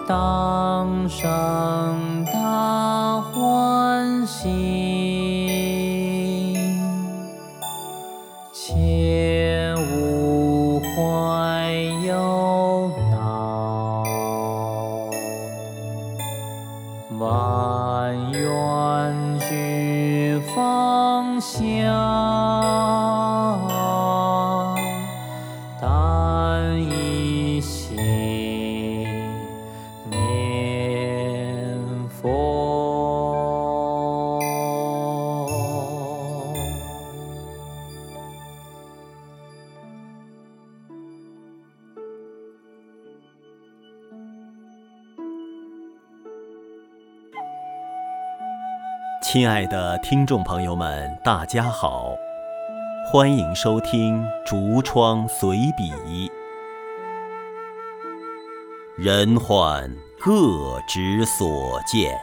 当生大欢喜，切勿怀忧恼，万愿俱放下，但一心念佛。 亲爱的听众朋友们，大家好，欢迎收听竹窗随笔。人患各执所见，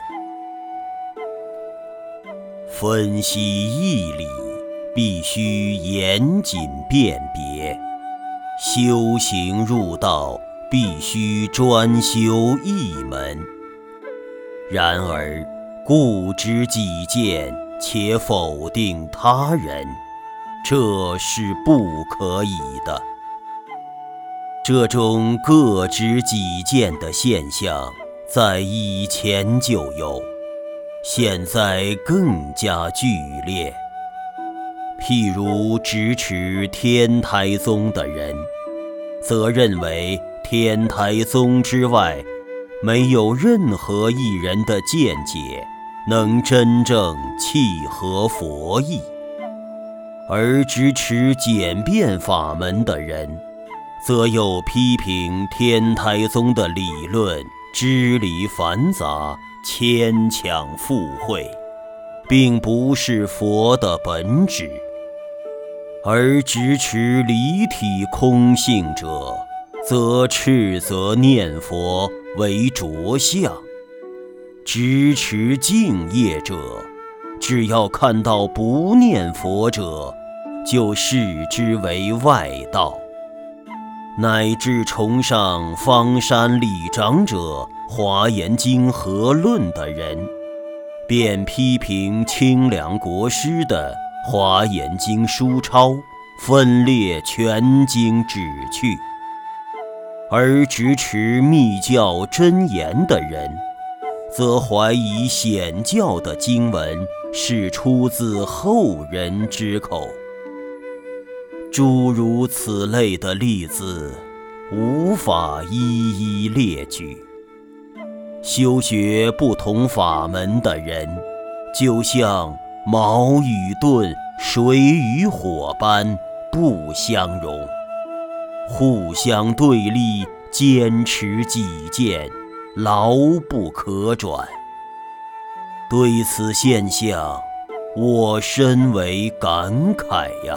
分析义理必须严谨辨别，修行入道必须专修一门。然而固执己见且否定他人，这是不可以的。这种各执己见的现象在以前就有，现在更加剧烈。譬如支持天台宗的人，则认为天台宗之外没有任何一人的见解能真正契合佛意，而支持简便法门的人，则又批评天台宗的理论支离繁杂、牵强附会，并不是佛的本旨；而支持离体空性者，则斥责念佛为着相；支持敬业者，只要看到不念佛者，就视之为外道；乃至崇尚方山理长者《华严经》合论的人，便批评清凉国师的《华严经》书抄分裂全经旨趣；而支持密教真言的人，则怀疑显教的经文是出自后人之口。诸如此类的例子，无法一一列举。修学不同法门的人，就像矛与盾、水与火般不相容，互相对立，坚持己见，牢不可转。对此现象，我深为感慨呀。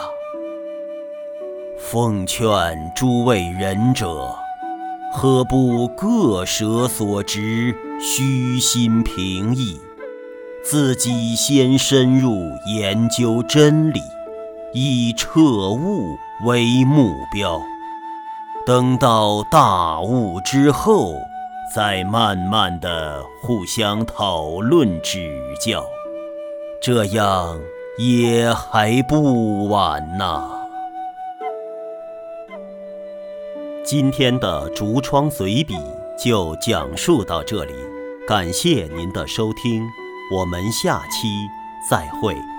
奉劝诸位仁者，何不各舍所执，虚心平易，自己先深入研究真理，以彻悟为目标，等到大悟之后，再慢慢地互相讨论指教，这样也还不晚呐。今天的竹窗随笔就讲述到这里，感谢您的收听，我们下期再会。